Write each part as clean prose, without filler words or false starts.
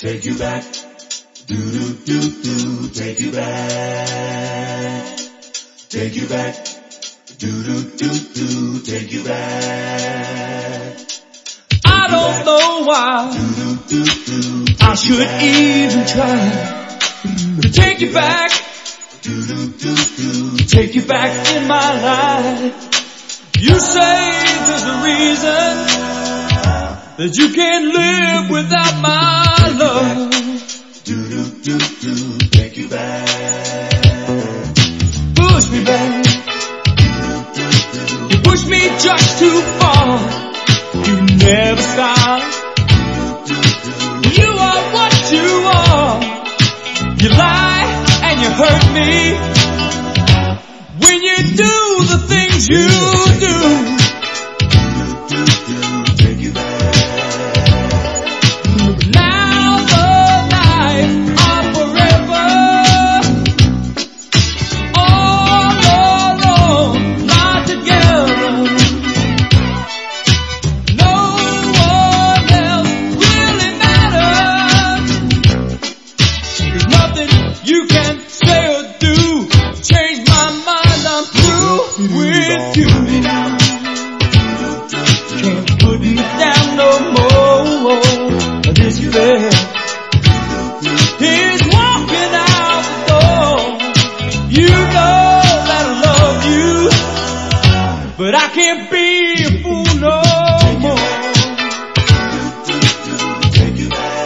Take you back, do do do do. Take you back, take you back, do do do do. Take you back. I don't know why I should even try to take you back, take you back in my life. You say there's a reason that you can't live without my love. Take you back. Push me back. You push me just too far. You never stop. You are what you are. You lie and you hurt me when you do the things you do. Take you back. Now the night of forever, all alone, not together. No one else really matters. There's nothing you can say or do to change my mind. I'm through with you. Can't put me down no more. This bed is walking out the door. You know that I love you, but I can't be a fool no more. Take you back.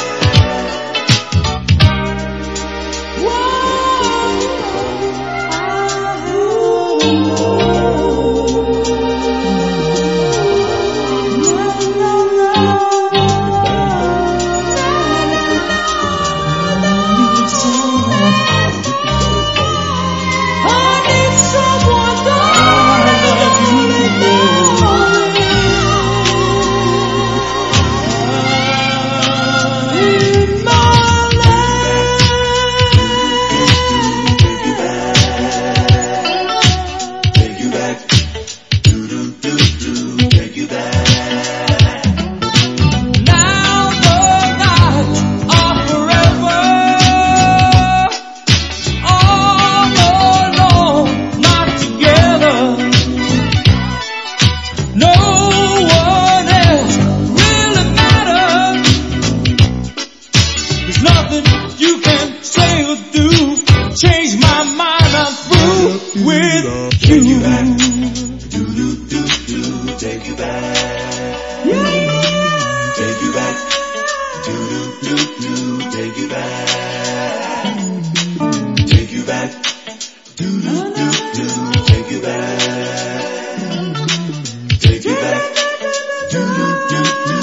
Nothing you can say or do change my mind. I'm through with you. Take you back. Yeah. Take you back. Take you back. Take you back. Take you back. Take you back.